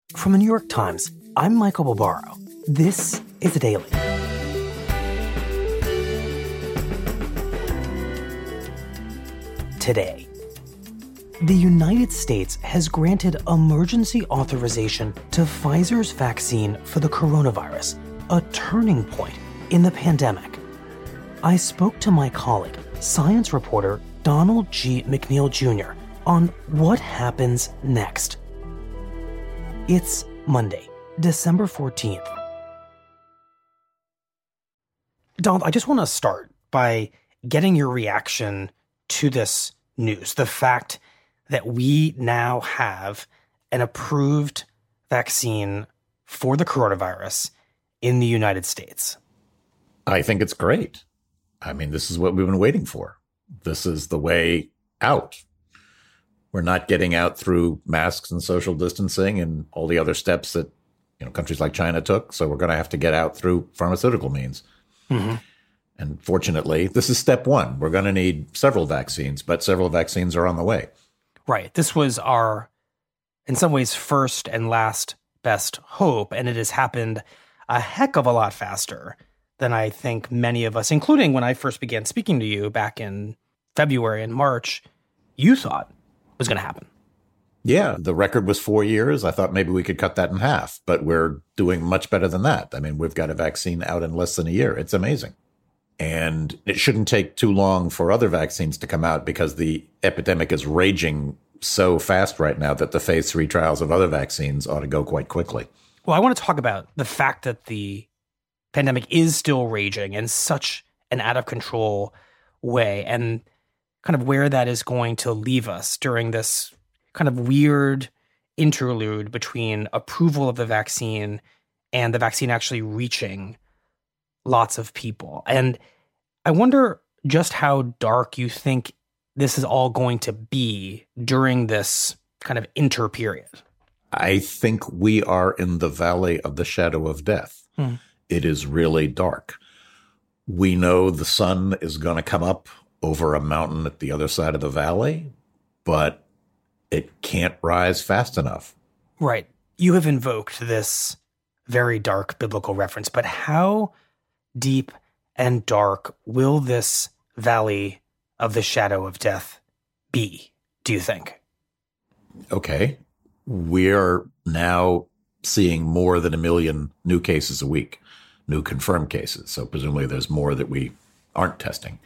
From the New York Times, I'm Michael Barbaro. This is The Daily. Today, the United States has granted emergency authorization to Pfizer's vaccine for the coronavirus, a turning point in the pandemic. I spoke to my colleague, science reporter Donald G. McNeil Jr., on what happens next. It's Monday, December 14th. Donald, I just want to start by getting your reaction to this news, the fact that we now have an approved vaccine for the coronavirus in the United States. I think it's great. I mean, this is what we've been waiting for. This is the way out. We're not getting out through masks and social distancing and all the other steps that, countries like China took. So we're going to have to get out through pharmaceutical means. Mm-hmm. And fortunately, this is step one. We're going to need several vaccines, but several vaccines are on the way. Right. This was our, in some ways, first and last best hope. And it has happened a heck of a lot faster than I think many of us, including when I first began speaking to you back in February and March, you thought was going to happen. Yeah, the record was 4 years. I thought maybe we could cut that in half, but we're doing much better than that. I mean, we've got a vaccine out in less than a year. It's amazing. And it shouldn't take too long for other vaccines to come out because the epidemic is raging so fast right now that the phase 3 trials of other vaccines ought to go quite quickly. Well, I want to talk about the fact that the pandemic is still raging in such an out of control way and kind of where that is going to leave us during this kind of weird interlude between approval of the vaccine and the vaccine actually reaching lots of people. And I wonder just how dark you think this is all going to be during this kind of inter period. I think we are in the valley of the shadow of death. It is really dark. We know the sun is going to come up over a mountain at the other side of the valley, but it can't rise fast enough. Right. You have invoked this very dark biblical reference, but how deep and dark will this valley of the shadow of death be, do you think? Okay. We're now seeing more than 1 million new cases a week, new confirmed cases. So presumably there's more that we aren't testing.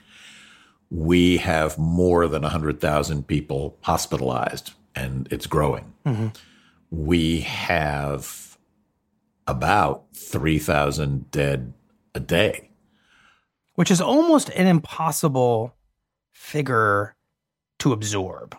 We have more than 100,000 people hospitalized, and it's growing. Mm-hmm. We have about 3,000 dead a day. Which is almost an impossible figure to absorb.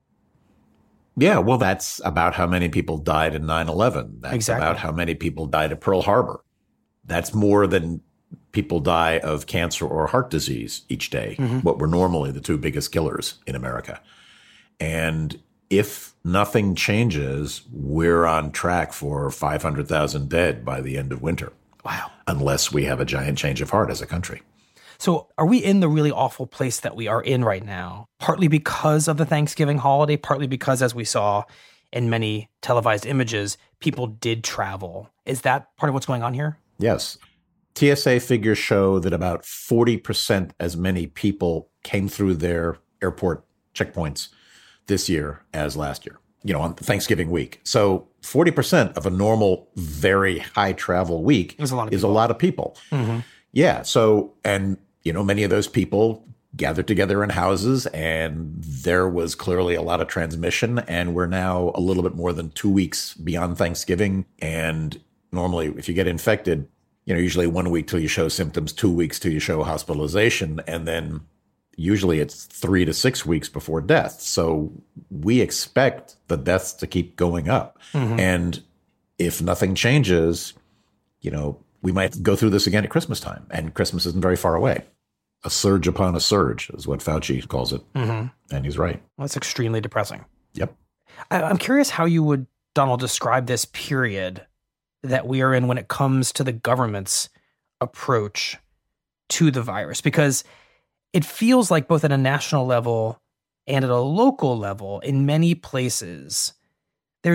Yeah, well, that's about how many people died in 9/11. That's exactly. About how many people died at Pearl Harbor. That's more than people die of cancer or heart disease each day, what were normally the two biggest killers in America. And if nothing changes, we're on track for 500,000 dead by the end of winter. Wow. Unless we have a giant change of heart as a country. So are we in the really awful place that we are in right now, partly because of the Thanksgiving holiday, partly because, as we saw in many televised images, people did travel? Is that part of what's going on here? Yes. TSA figures show that about 40% as many people came through their airport checkpoints this year as last year, on Thanksgiving week. So 40% of a normal, very high travel week is a lot of people. Mm-hmm. Yeah. So, and, many of those people gathered together in houses, and there was clearly a lot of transmission. And we're now a little bit more than 2 weeks beyond Thanksgiving. And normally, if you get infected, usually 1 week till you show symptoms, 2 weeks till you show hospitalization, and then usually it's 3 to 6 weeks before death. So we expect the deaths to keep going up. Mm-hmm. And if nothing changes, we might go through this again at Christmas time, and Christmas isn't very far away. A surge upon a surge is what Fauci calls it. Mm-hmm. And he's right. Well, that's extremely depressing. Yep. I'm curious how you would, Donald, describe this period that we are in when it comes to the government's approach to the virus, because it feels like both at a national level and at a local level, in many places, there's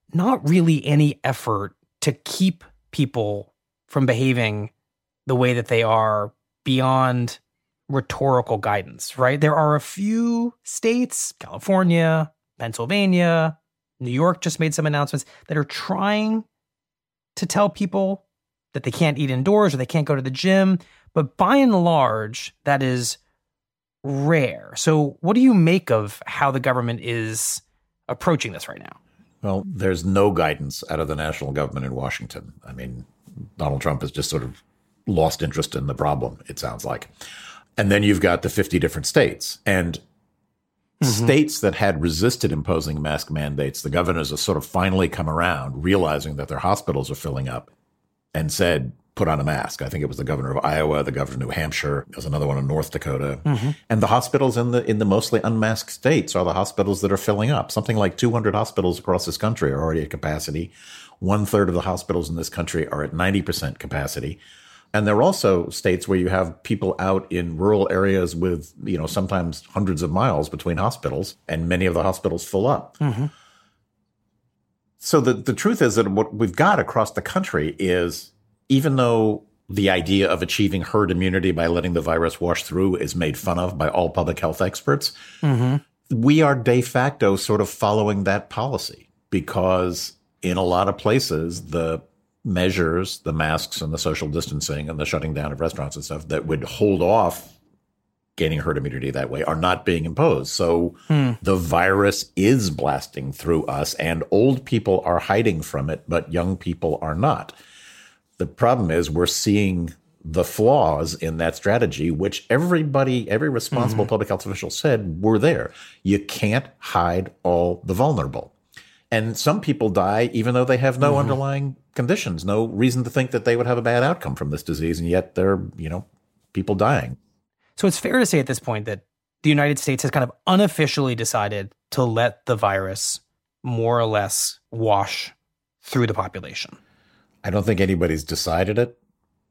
not really any effort to keep people from behaving the way that they are beyond rhetorical guidance, right? There are a few states, California, Pennsylvania, New York just made some announcements that are trying to tell people that they can't eat indoors or they can't go to the gym. But by and large, that is rare. So what do you make of how the government is approaching this right now? Well, there's no guidance out of the national government in Washington. I mean, Donald Trump has just sort of lost interest in the problem, it sounds like. And then you've got the 50 different states. And states that had resisted imposing mask mandates, the governors have sort of finally come around, realizing that their hospitals are filling up, and said, put on a mask. I think it was the governor of Iowa, the governor of New Hampshire. There's another one in North Dakota. And the hospitals in the mostly unmasked states are the hospitals that are filling up. Something like 200 hospitals across this country are already at capacity. 1/3 of the hospitals in this country are at 90% capacity. And there are also states where you have people out in rural areas with, sometimes hundreds of miles between hospitals, and many of the hospitals full up. So the truth is that what we've got across the country is, even though the idea of achieving herd immunity by letting the virus wash through is made fun of by all public health experts, we are de facto sort of following that policy, because in a lot of places, the measures, the masks and the social distancing and the shutting down of restaurants and stuff that would hold off gaining herd immunity that way are not being imposed. So the virus is blasting through us, and old people are hiding from it, but young people are not. The problem is we're seeing the flaws in that strategy, which every responsible public health official said were there. You can't hide all the vulnerable. And some people die even though they have no underlying conditions, no reason to think that they would have a bad outcome from this disease. And yet there are, people dying. So it's fair to say at this point that the United States has kind of unofficially decided to let the virus more or less wash through the population. I don't think anybody's decided it,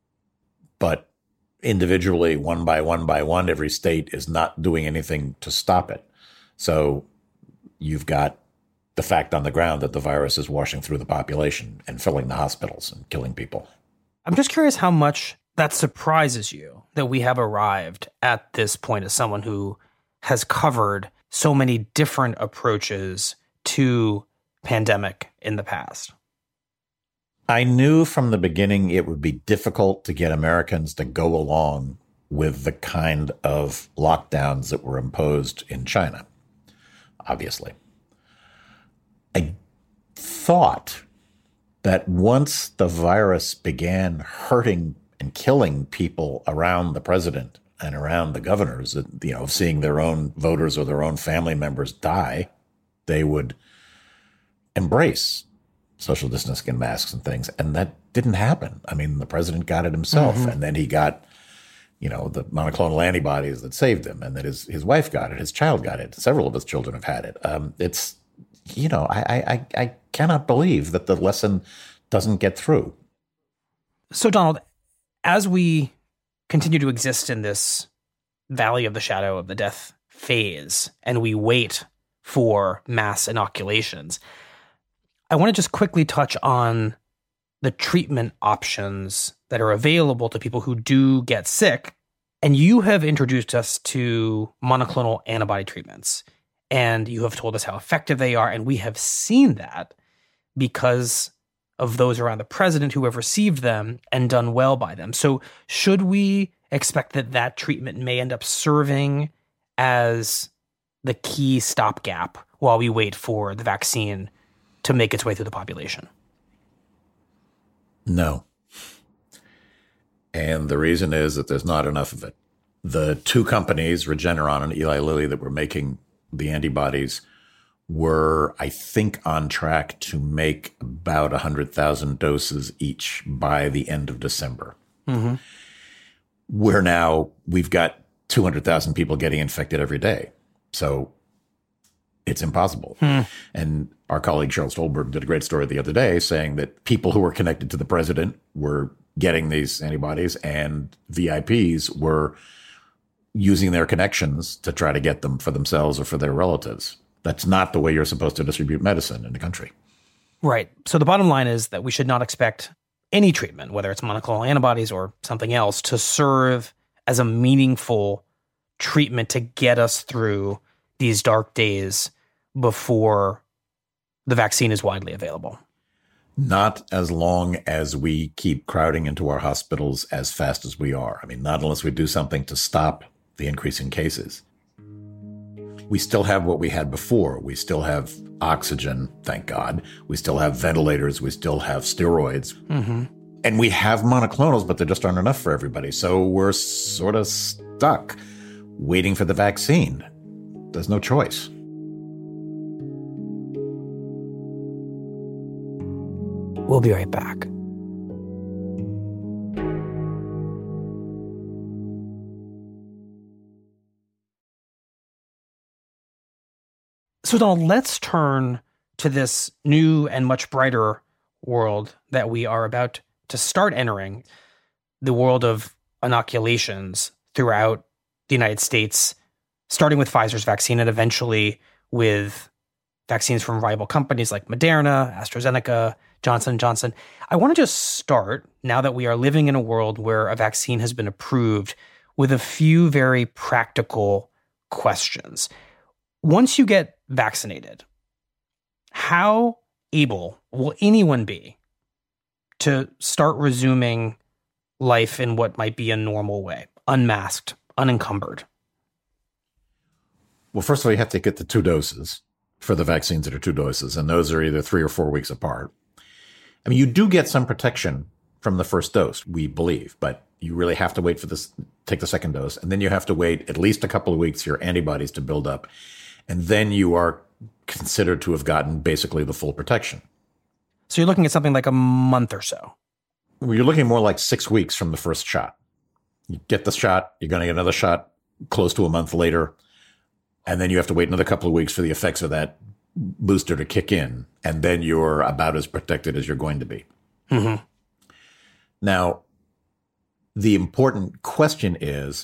but individually, one by one, every state is not doing anything to stop it. So you've got the fact on the ground that the virus is washing through the population and filling the hospitals and killing people. I'm just curious how much that surprises you that we have arrived at this point as someone who has covered so many different approaches to pandemic in the past. I knew from the beginning it would be difficult to get Americans to go along with the kind of lockdowns that were imposed in China, obviously. I thought that once the virus began hurting and killing people around the president and around the governors, seeing their own voters or their own family members die, they would embrace social distancing and masks and things. And that didn't happen. I mean, the president got it himself, and then he got, the monoclonal antibodies that saved him, and that his wife got it, his child got it, several of his children have had it. I cannot believe that the lesson doesn't get through. So, Donald, as we continue to exist in this valley of the shadow of the death phase, and we wait for mass inoculations, I want to just quickly touch on the treatment options that are available to people who do get sick. And you have introduced us to monoclonal antibody treatments, and you have told us how effective they are. And we have seen that because of those around the president who have received them and done well by them. So should we expect that treatment may end up serving as the key stopgap while we wait for the vaccine to make its way through the population? No. And the reason is that there's not enough of it. The two companies, Regeneron and Eli Lilly, that were making the antibodies were, I think, on track to make about 100,000 doses each by the end of December. We've got 200,000 people getting infected every day. So it's impossible. And our colleague Cheryl Stolberg did a great story the other day saying that people who were connected to the president were getting these antibodies, and VIPs were using their connections to try to get them for themselves or for their relatives. That's not the way you're supposed to distribute medicine in the country. Right. So the bottom line is that we should not expect any treatment, whether it's monoclonal antibodies or something else, to serve as a meaningful treatment to get us through these dark days before the vaccine is widely available. Not as long as we keep crowding into our hospitals as fast as we are. I mean, not unless we do something to stop the increase in cases. We still have what we had before. We still have oxygen, thank God. We still have ventilators. We still have steroids. Mm-hmm. And we have monoclonals, but there just aren't enough for everybody. So we're sort of stuck waiting for the vaccine. There's no choice. We'll be right back. So Donald, let's turn to this new and much brighter world that we are about to start entering, the world of inoculations throughout the United States, starting with Pfizer's vaccine and eventually with vaccines from rival companies like Moderna, AstraZeneca, Johnson & Johnson. I want to just start, now that we are living in a world where a vaccine has been approved, with a few very practical questions. Once you get vaccinated, how able will anyone be to start resuming life in what might be a normal way, unmasked, unencumbered? Well, first of all, you have to get the 2 doses for the vaccines that are 2 doses, and those are either 3 or 4 weeks apart. I mean, you do get some protection from the first dose, we believe, but you really have to wait for this, take the second dose, and then you have to wait at least a couple of weeks for your antibodies to build up, and then you are considered to have gotten basically the full protection. So you're looking at something like a month or so. Well, you're looking more like 6 weeks from the first shot. You get the shot, you're going to get another shot close to a month later, and then you have to wait another couple of weeks for the effects of that booster to kick in, and then you're about as protected as you're going to be. Mm-hmm. Now, the important question is,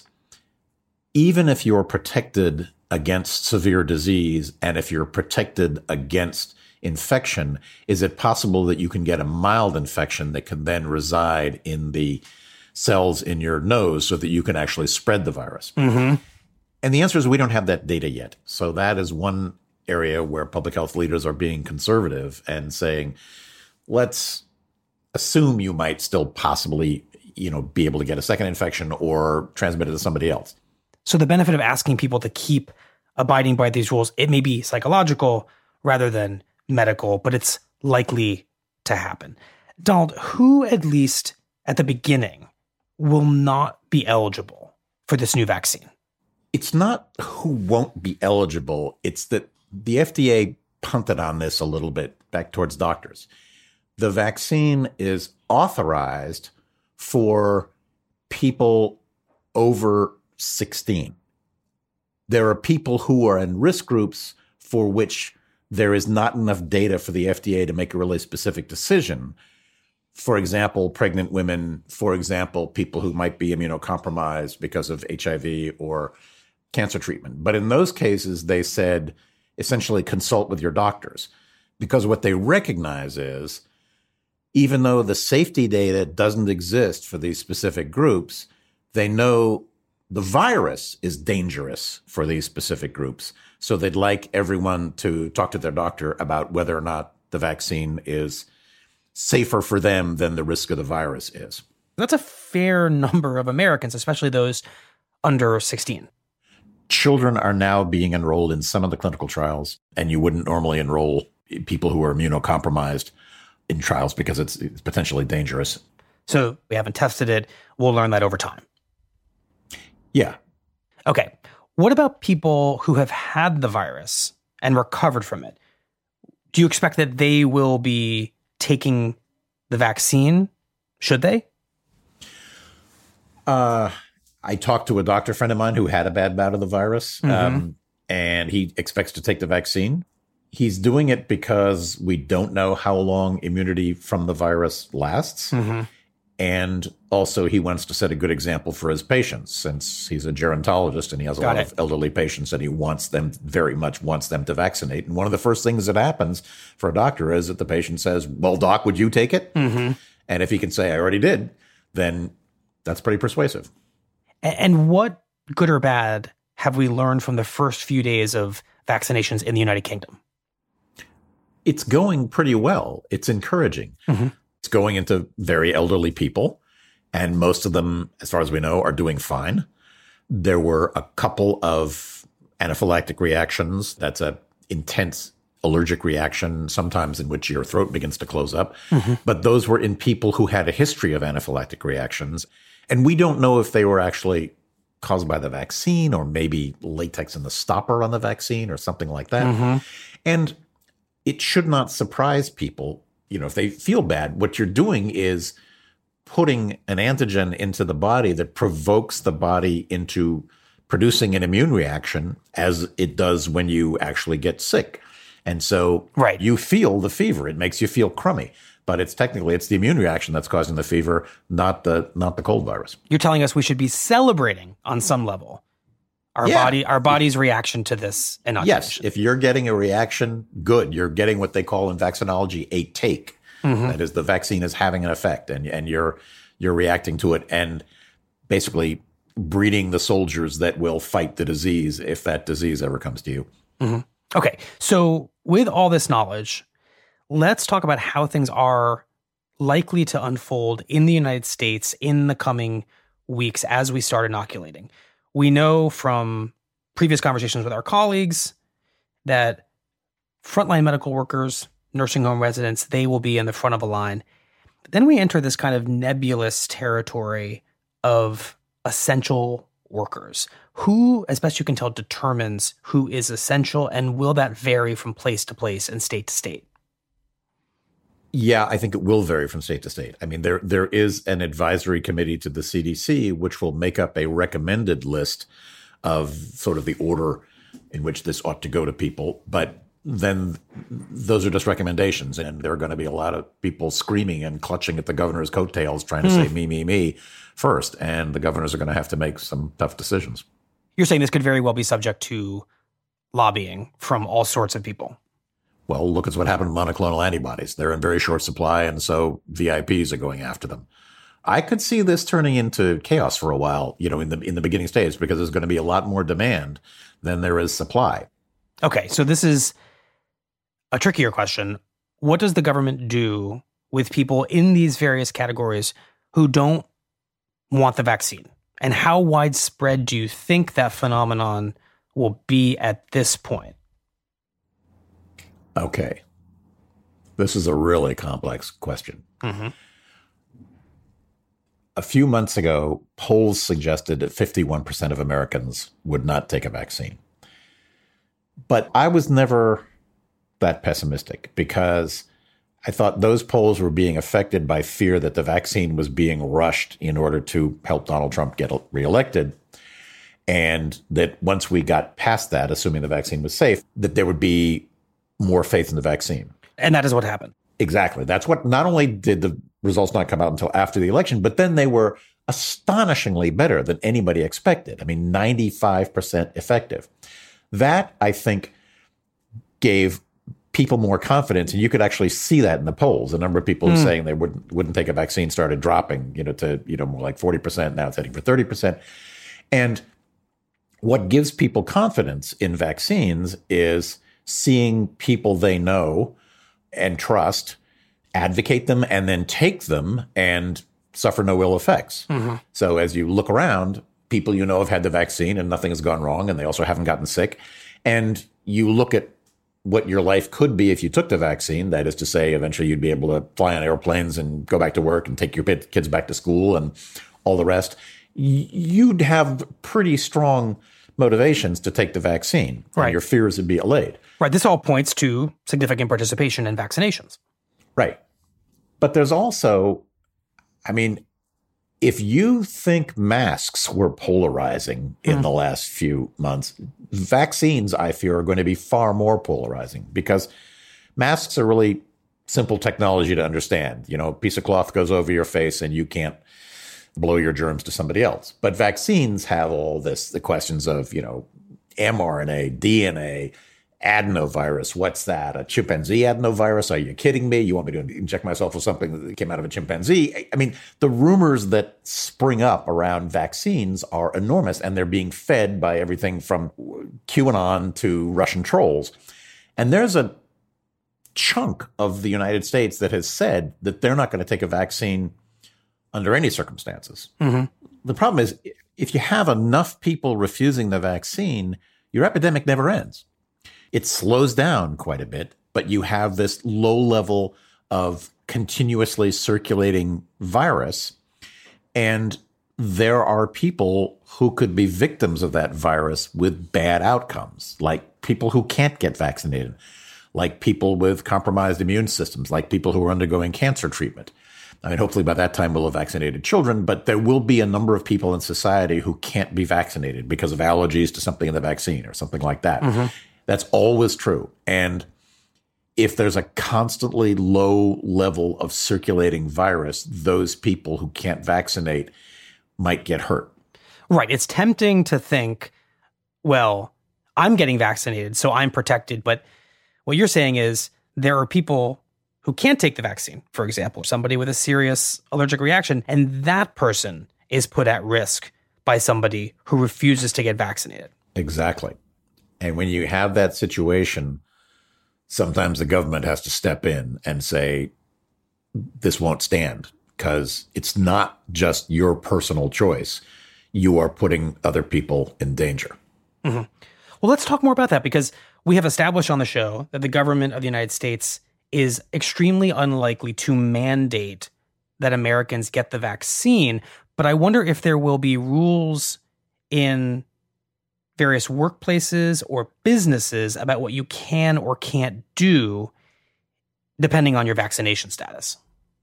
even if you're protected against severe disease and if you're protected against infection, is it possible that you can get a mild infection that can then reside in the cells in your nose so that you can actually spread the virus? Mm-hmm. And the answer is we don't have that data yet. So that is one area where public health leaders are being conservative and saying, let's assume you might still possibly, be able to get a second infection or transmit it to somebody else. So the benefit of asking people to keep abiding by these rules, it may be psychological rather than medical, but it's likely to happen. Donald, who at least at the beginning will not be eligible for this new vaccine? It's not who won't be eligible. It's that the FDA punted on this a little bit back towards doctors. The vaccine is authorized for people over 16. There are people who are in risk groups for which there is not enough data for the FDA to make a really specific decision. For example, pregnant women, for example, people who might be immunocompromised because of HIV or cancer treatment. But in those cases, they said, essentially consult with your doctors, because what they recognize is, even though the safety data doesn't exist for these specific groups, they know the virus is dangerous for these specific groups. So they'd like everyone to talk to their doctor about whether or not the vaccine is safer for them than the risk of the virus is. That's a fair number of Americans, especially those under 16. Children are now being enrolled in some of the clinical trials, and you wouldn't normally enroll people who are immunocompromised in trials because it's potentially dangerous. So we haven't tested it. We'll learn that over time. Yeah. Okay. What about people who have had the virus and recovered from it? Do you expect that they will be taking the vaccine? Should they? I talked to a doctor friend of mine who had a bad bout of the virus, and he expects to take the vaccine. He's doing it because we don't know how long immunity from the virus lasts. And also he wants to set a good example for his patients, since he's a gerontologist and he has a lot of elderly patients, and he very much wants them to vaccinate. And one of the first things that happens for a doctor is that the patient says, well, doc, would you take it? Mm-hmm. And if he can say, I already did, then that's pretty persuasive. And what, good or bad, have we learned from the first few days of vaccinations in the United Kingdom? It's going pretty well. It's encouraging. Mm-hmm. It's going into very elderly people, and most of them, as far as we know, are doing fine. There were a couple of anaphylactic reactions. That's an intense allergic reaction, sometimes in which your throat begins to close up. Mm-hmm. But those were in people who had a history of anaphylactic reactions. And we don't know if they were actually caused by the vaccine, or maybe latex in the stopper on the vaccine or something like that. Mm-hmm. And it should not surprise people. If they feel bad, what you're doing is putting an antigen into the body that provokes the body into producing an immune reaction, as it does when you actually get sick. And so you feel the fever. It makes you feel crummy. But it's the immune reaction that's causing the fever, not the cold virus. You're telling us we should be celebrating on some level our body's reaction to this inoculation. Yes, if you're getting a reaction, good. You're getting what they call in vaccinology a take. Mm-hmm. That is, the vaccine is having an effect, and you're reacting to it and basically breeding the soldiers that will fight the disease if that disease ever comes to you. Mm-hmm. Okay, so with all this knowledge, let's talk about how things are likely to unfold in the United States in the coming weeks as we start inoculating. We know from previous conversations with our colleagues that frontline medical workers, nursing home residents, they will be in the front of a line. But then we enter this kind of nebulous territory of essential workers. Who, as best you can tell, determines who is essential, and will that vary from place to place and state to state? Yeah, I think it will vary from state to state. I mean, there is an advisory committee to the CDC, which will make up a recommended list of sort of the order in which this ought to go to people. But then those are just recommendations. And there are going to be a lot of people screaming and clutching at the governor's coattails, trying to say me first. And the governors are going to have to make some tough decisions. You're saying this could very well be subject to lobbying from all sorts of people. Well, look at what happened with monoclonal antibodies. They're in very short supply, and so VIPs are going after them. I could see this turning into chaos for a while, in the beginning stage, because there's going to be a lot more demand than there is supply. Okay, so this is a trickier question. What does the government do with people in these various categories who don't want the vaccine? And how widespread do you think that phenomenon will be at this point? Okay. This is a really complex question. Mm-hmm. A few months ago, polls suggested that 51% of Americans would not take a vaccine. But I was never that pessimistic, because I thought those polls were being affected by fear that the vaccine was being rushed in order to help Donald Trump get reelected. And that once we got past that, assuming the vaccine was safe, that there would be more faith in the vaccine. And that is what happened. Exactly. That's what, not only did the results not come out until after the election, but then they were astonishingly better than anybody expected. I mean, 95% effective. That, I think, gave people more confidence. And you could actually see that in the polls. The number of people saying they wouldn't take a vaccine started dropping, to, more like 40%. Now it's heading for 30%. And what gives people confidence in vaccines is seeing people they know and trust advocate them and then take them and suffer no ill effects. Mm-hmm. So as you look around, people have had the vaccine and nothing has gone wrong, and they also haven't gotten sick. And you look at what your life could be if you took the vaccine. That is to say, eventually you'd be able to fly on airplanes and go back to work and take your kids back to school and all the rest. You'd have pretty strong motivations to take the vaccine. Right. And your fears would be allayed. Right. This all points to significant participation in vaccinations. Right. But there's also, if you think masks were polarizing in the last few months, vaccines, I fear, are going to be far more polarizing, because masks are really simple technology to understand. You know, a piece of cloth goes over your face and you can't blow your germs to somebody else. But vaccines have all this, the questions of, you know, mRNA, DNA, adenovirus. What's that? A chimpanzee adenovirus? Are you kidding me? You want me to inject myself with something that came out of a chimpanzee? I mean, the rumors that spring up around vaccines are enormous, and they're being fed by everything from QAnon to Russian trolls. And there's a chunk of the United States that has said that they're not going to take a vaccine under any circumstances. Mm-hmm. The problem is, if you have enough people refusing the vaccine, your epidemic never ends. It slows down quite a bit, but you have this low level of continuously circulating virus. And there are people who could be victims of that virus with bad outcomes, like people who can't get vaccinated, like people with compromised immune systems, like people who are undergoing cancer treatment. I mean, hopefully by that time we'll have vaccinated children, but there will be a number of people in society who can't be vaccinated because of allergies to something in the vaccine or something like that. Mm-hmm. That's always true. And if there's a constantly low level of circulating virus, those people who can't vaccinate might get hurt. Right. It's tempting to think, well, I'm getting vaccinated, so I'm protected. But what you're saying is there are people who can't take the vaccine, for example, somebody with a serious allergic reaction, and that person is put at risk by somebody who refuses to get vaccinated. Exactly. And when you have that situation, sometimes the government has to step in and say, this won't stand, because it's not just your personal choice. You are putting other people in danger. Mm-hmm. Well, let's talk more about that, because we have established on the show that the government of the United States is extremely unlikely to mandate that Americans get the vaccine. But I wonder if there will be rules in various workplaces or businesses about what you can or can't do depending on your vaccination status.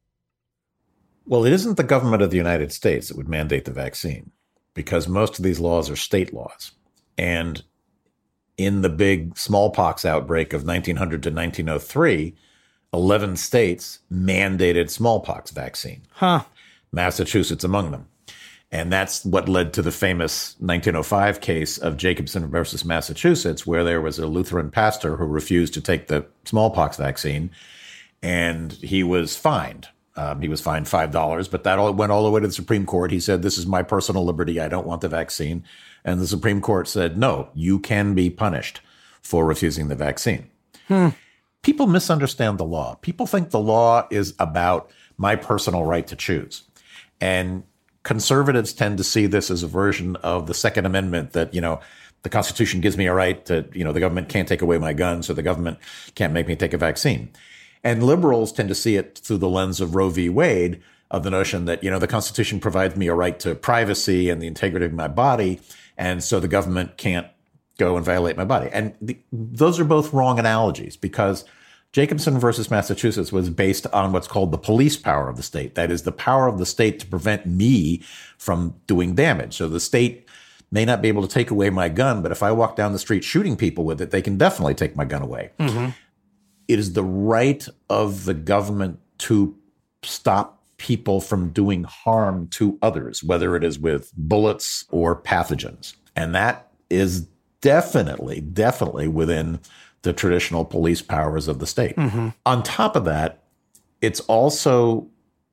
Well, it isn't the government of the United States that would mandate the vaccine, because most of these laws are state laws. And in the big smallpox outbreak of 1900 to 1903, 11 states mandated smallpox vaccine. Massachusetts among them. And that's what led to the famous 1905 case of Jacobson versus Massachusetts, where there was a Lutheran pastor who refused to take the smallpox vaccine, and he was fined. He was fined $5, but that went all the way to the Supreme Court. He said, this is my personal liberty. I don't want the vaccine. And the Supreme Court said, no, you can be punished for refusing the vaccine. People misunderstand the law. People think the law is about my personal right to choose. And conservatives tend to see this as a version of the Second Amendment that, you know, the Constitution gives me a right to, you know, the government can't take away my gun, so the government can't make me take a vaccine. And liberals tend to see it through the lens of Roe v. Wade, of the notion that, you know, the Constitution provides me a right to privacy and the integrity of my body, and so the government can't go and violate my body. And those are both wrong analogies, because Jacobson versus Massachusetts was based on what's called the police power of the state. That is the power of the state to prevent me from doing damage. So the state may not be able to take away my gun, but if I walk down the street shooting people with it, they can definitely take my gun away. Mm-hmm. It is the right of the government to stop people from doing harm to others, whether it is with bullets or pathogens. And that is definitely within the traditional police powers of the state. Mm-hmm. On top of that, it's also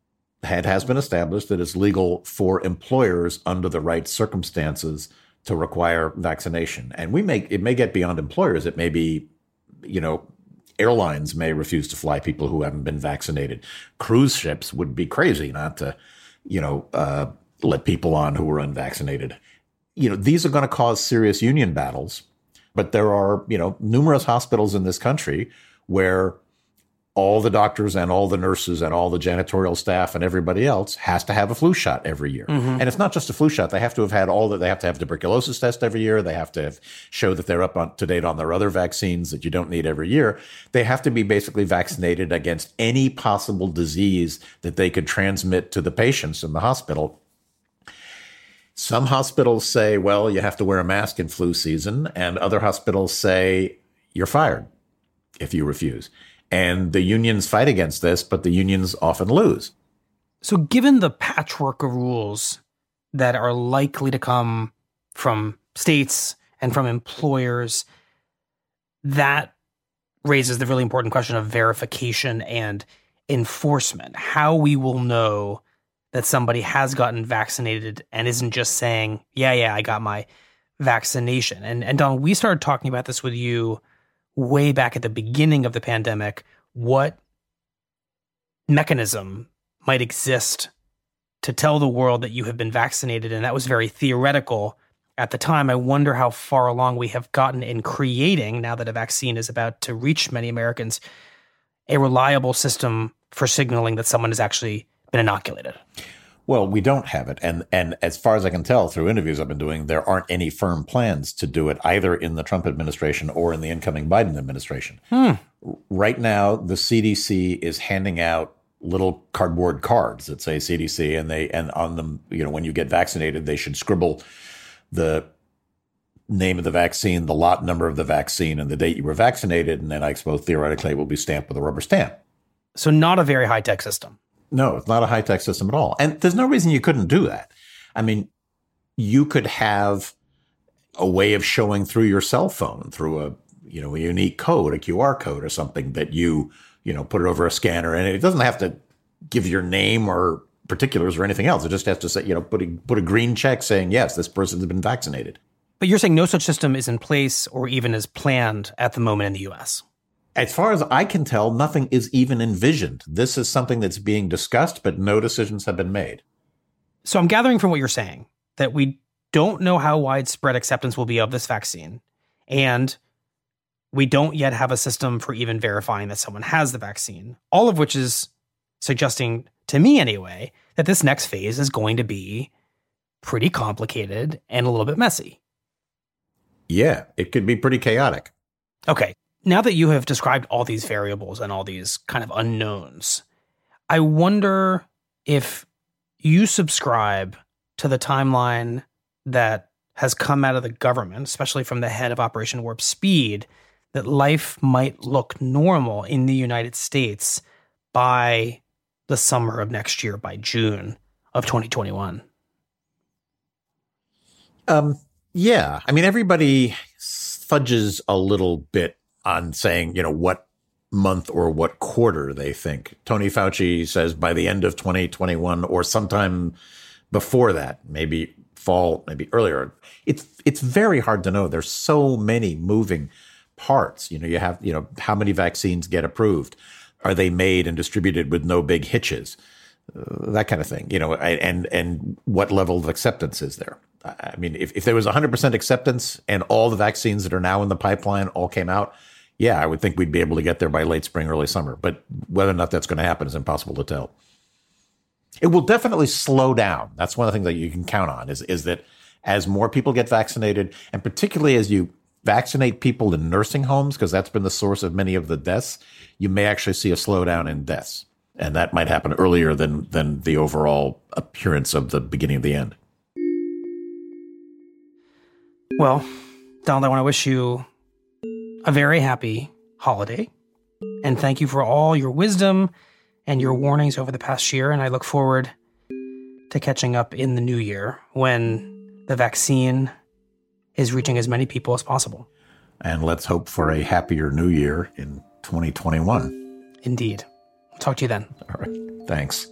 has been established that it's legal for employers under the right circumstances to require vaccination. And it may get beyond employers. It may be, you know, airlines may refuse to fly people who haven't been vaccinated. Cruise ships would be crazy not to, you know, let people on who are unvaccinated. You know, these are going to cause serious union battles. But there are, you know, numerous hospitals in this country where all the doctors and all the nurses and all the janitorial staff and everybody else has to have a flu shot every year. Mm-hmm. And it's not just a flu shot. They have to have had they have to have tuberculosis test every year. They have to show that they're up to date on their other vaccines that you don't need every year. They have to be basically vaccinated against any possible disease that they could transmit to the patients in the hospital. Some hospitals say, well, you have to wear a mask in flu season, and other hospitals say you're fired if you refuse. And the unions fight against this, but the unions often lose. So given the patchwork of rules that are likely to come from states and from employers, that raises the really important question of verification and enforcement. How we will know that somebody has gotten vaccinated and isn't just saying, yeah, I got my vaccination. And Don, we started talking about this with you way back at the beginning of the pandemic. What mechanism might exist to tell the world that you have been vaccinated? And that was very theoretical at the time. I wonder how far along we have gotten in creating, now that a vaccine is about to reach many Americans, a reliable system for signaling that someone has actually been inoculated. Well, we don't have it. And as far as I can tell through interviews I've been doing, there aren't any firm plans to do it either in the Trump administration or in the incoming Biden administration. Right now, the CDC is handing out little cardboard cards that say CDC, and on them, when you get vaccinated, they should scribble the name of the vaccine, the lot number of the vaccine, and the date you were vaccinated. And then I suppose theoretically it will be stamped with a rubber stamp. So not a very high-tech system. No, it's not a high-tech system at all. And there's no reason you couldn't do that. I mean, you could have a way of showing through your cell phone, through a unique code, a QR code or something that you put it over a scanner. And it doesn't have to give your name or particulars or anything else. It just has to say, put a green check saying, yes, this person has been vaccinated. But you're saying no such system is in place or even is planned at the moment in the U.S.? As far as I can tell, nothing is even envisioned. This is something that's being discussed, but no decisions have been made. So I'm gathering from what you're saying that we don't know how widespread acceptance will be of this vaccine, and we don't yet have a system for even verifying that someone has the vaccine, all of which is suggesting, to me anyway, that this next phase is going to be pretty complicated and a little bit messy. Yeah, it could be pretty chaotic. Okay. Now that you have described all these variables and all these kind of unknowns, I wonder if you subscribe to the timeline that has come out of the government, especially from the head of Operation Warp Speed, that life might look normal in the United States by the summer of next year, by June of 2021. Yeah. I mean, everybody fudges a little bit on saying, what month or what quarter they think. Tony Fauci says by the end of 2021 or sometime before that, maybe fall, maybe earlier. It's very hard to know. There's so many moving parts. You have, how many vaccines get approved? Are they made and distributed with no big hitches? That kind of thing, and what level of acceptance is there? I mean, if there was 100% acceptance and all the vaccines that are now in the pipeline all came out, yeah, I would think we'd be able to get there by late spring, early summer. But whether or not that's going to happen is impossible to tell. It will definitely slow down. That's one of the things that you can count on is that as more people get vaccinated, and particularly as you vaccinate people in nursing homes, because that's been the source of many of the deaths, you may actually see a slowdown in deaths. And that might happen earlier than the overall appearance of the beginning of the end. Well, Donald, I want to wish you a very happy holiday. And thank you for all your wisdom and your warnings over the past year. And I look forward to catching up in the new year when the vaccine is reaching as many people as possible. And let's hope for a happier new year in 2021. Indeed. I'll talk to you then. All right. Thanks.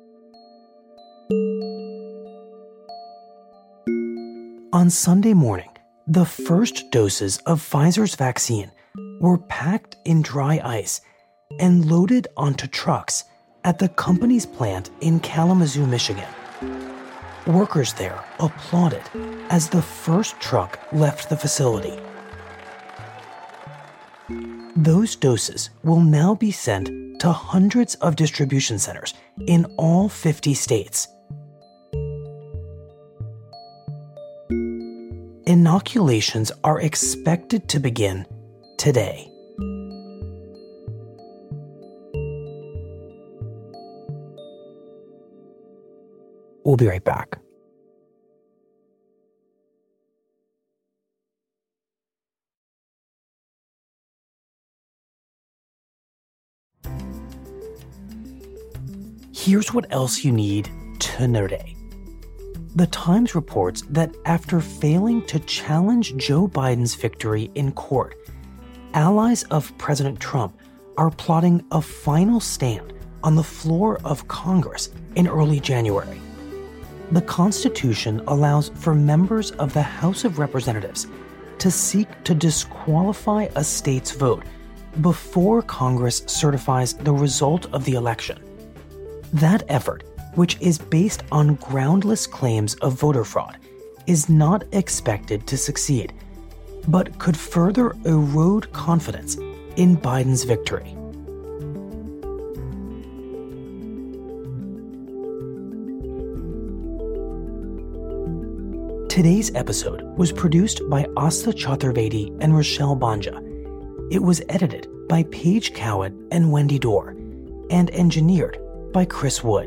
On Sunday morning, the first doses of Pfizer's vaccine were packed in dry ice and loaded onto trucks at the company's plant in Kalamazoo, Michigan. Workers there applauded as the first truck left the facility. Those doses will now be sent to hundreds of distribution centers in all 50 states. Inoculations are expected to begin today. We'll be right back. Here's what else you need to know today. The Times reports that after failing to challenge Joe Biden's victory in court, allies of President Trump are plotting a final stand on the floor of Congress in early January. The Constitution allows for members of the House of Representatives to seek to disqualify a state's vote before Congress certifies the result of the election. That effort, which is based on groundless claims of voter fraud, is not expected to succeed, but could further erode confidence in Biden's victory. Today's episode was produced by Asta Chaturvedi and Rochelle Banja. It was edited by Paige Cowett and Wendy Dorr, and engineered by Chris Wood.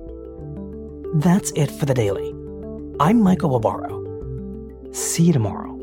That's it for the Daily. I'm Michael Barbaro. See you tomorrow.